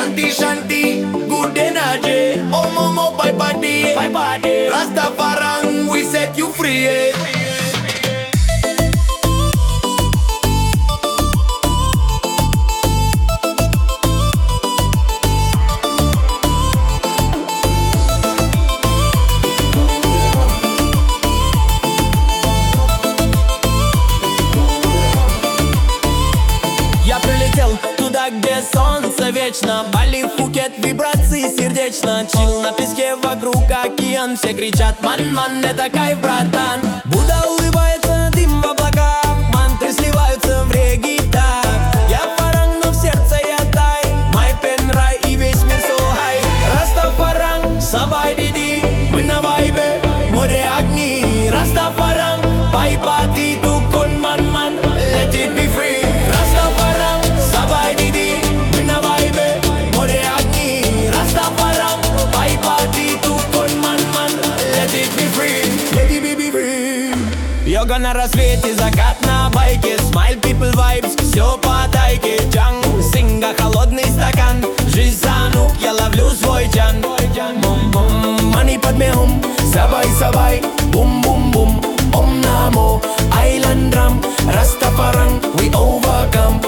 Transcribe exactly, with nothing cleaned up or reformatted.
Shanti, shanti, good energy. Oh, momo, bye body, bye body. Rastafari, we set you free. Туда, где солнце вечно, Бали, Пхукет, вибрации сердечно. Чил на песке, вокруг океан. Все кричат: ман, ман, это кайф, братан. Будда улыбается, дым в облаках. Мантры сливаются в регги-так. Я фаранг, но в сердце я тай. Май пен рай и весь мир so high. Растафаранг, сабай диди. Мы на вайбе, море огни. Растафаранг, пай-пати, тукун, ман-ман. Let it be free. Йога на рассвете, закат на байке. Смайл, people vibes, все по тайке. Джанг, синга, холодный стакан. Жизнь занук, я ловлю свой джан. Бум-бум, мани под мехом. Сабай-сабай, бум-бум-бум. Ом намо, island drum. Rastafari, we overcome.